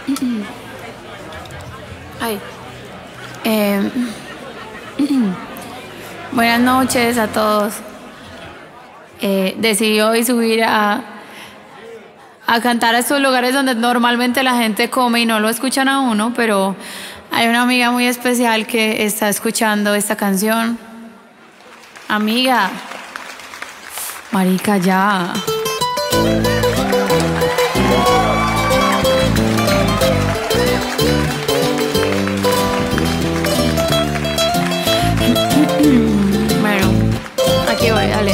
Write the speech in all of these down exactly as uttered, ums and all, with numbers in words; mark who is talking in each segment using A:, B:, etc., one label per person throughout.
A: Ay. Eh, buenas noches a todos. Eh, decidí hoy subir a, a cantar a estos lugares donde normalmente la gente come y no lo escuchan a uno, pero hay una amiga muy especial que está escuchando esta canción. Amiga, marica, ya. Bueno, aquí voy, dale.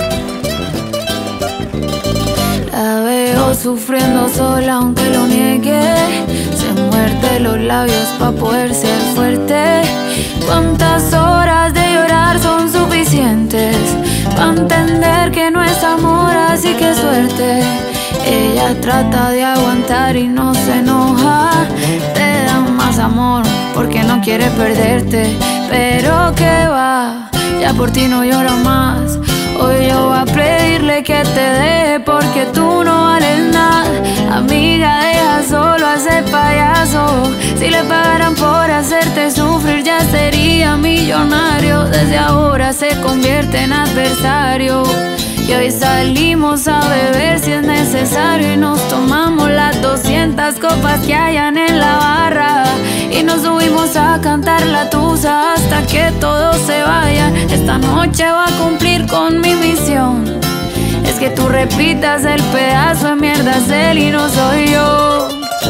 A: La veo sufriendo sola aunque lo niegue. Se muerde los labios pa' poder ser fuerte. ¿Cuántas horas de llorar son suficientes pa' entender que no es amor, así que suerte? Ella trata de aguantar y no se enoja. Te da más amor porque no quiere perderte. Pero que va, ya por ti no llora más. Hoy yo voy a pedirle que te deje porque tú no vales nada. Amiga, deja solo a ese payaso. Si le pagaran por hacerte sufrir ya sería millonario. Desde ahora se convierte en adversario. Y hoy salimos a beber si es necesario. Y nos tomamos las doscientas copas que hayan en la barra. Y nos subimos a cantar la tusa hasta que todos se vayan. Esta noche voy a cumplir con mi misión. Es que tú repitas el pedazo de mierda es él y no soy yo.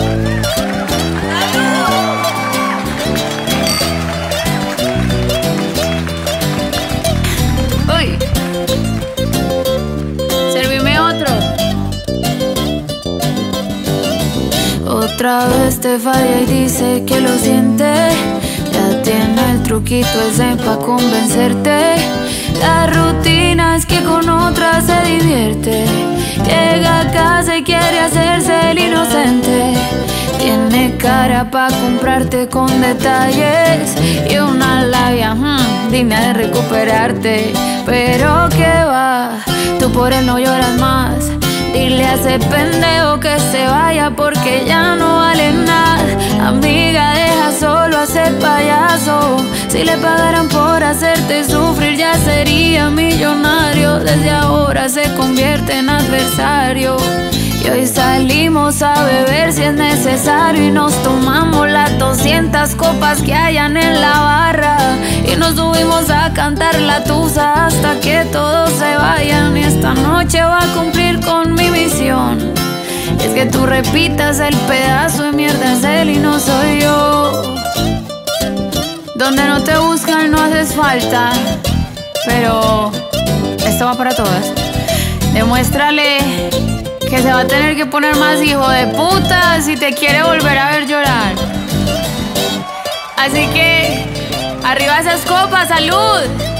A: Uy, servime otro. Otra vez te falla y dice que lo siente. Ya tiene el truquito ese pa' convencerte. La rutina es que con otra se divierte. Llega a casa y quiere hacerse el inocente. Tiene cara pa' comprarte con detalles y una labia hmm, digna de recuperarte. Pero que va, tú por él no lloras más. Dile a ese pendejo que se vaya porque ya no vale nada. Amiga, deja solo a ese payaso. Si le pagaran por hacerte sufrir ya sería millonario. Desde ahora se convierte en adversario. Y hoy salimos a beber si es necesario. Y nos tomamos las doscientas copas que hayan en la barra. Y nos subimos a cantar la tusa hasta que todos se vayan. Y esta noche va a cumplir con mi misión. Es que tú repitas el pedazo de mierda es él y no soy yo. Donde no te buscan no haces falta. Pero esto va para todas. Demuéstrale que se va a tener que poner más hijo de puta si te quiere volver a ver llorar. Así que arriba esas copas, salud.